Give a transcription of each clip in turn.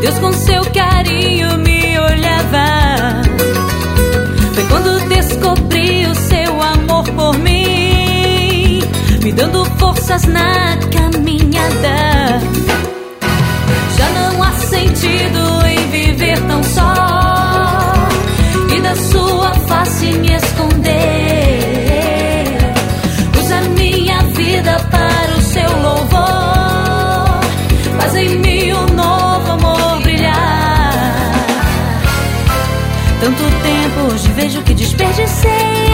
Deus com seu carinho me olhava. Foi quando descobri o seu amor por mim, me dando forças na caminhada. Já não há sentido em viver tão só e da sua face me esconder. Usa minha vida para o seu louvor, faz em mim um novo amor brilhar. Tanto tempo hoje vejo que desperdicei.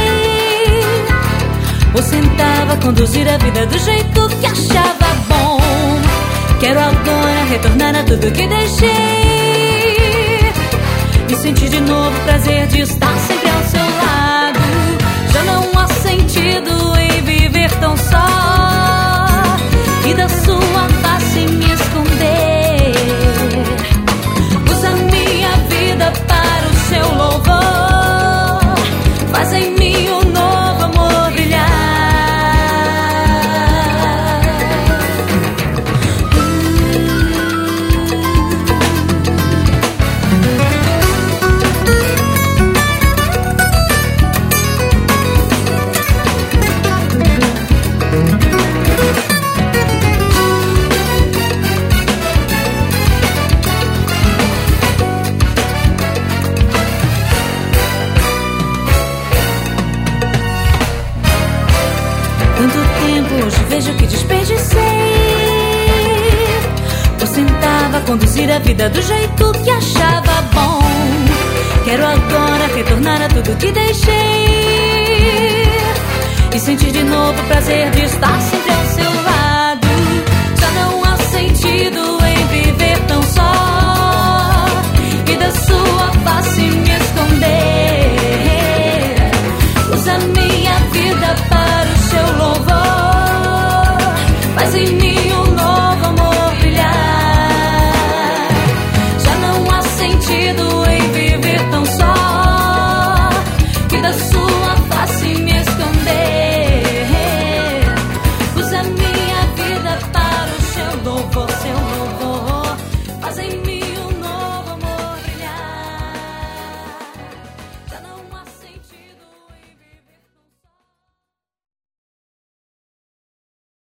Você tentava conduzir a vida do jeito que achava bom. Quero agora retornar a tudo que deixei e sentir de novo o prazer de estar sempre ao seu lado. Já não há sentido em viver tão só e da sua face me esconder. Usa minha vida para o seu louvor, faz em mim um novo amor brilhar. Tanto tempo hoje vejo que desperdicei. Você tentava conduzir a vida do jeito que achava bom. Quero agora retornar a tudo que deixei e sentir de novo o prazer de estar sempre ao seu lado. Já não há sentido em viver tão só e da sua face me esconder. Usa minha vida para o seu louvor, faz em mim um novo amor brilhar. Já não há sentido em viver tão só e da sua face me esconder. Usa minha vida para o seu louvor.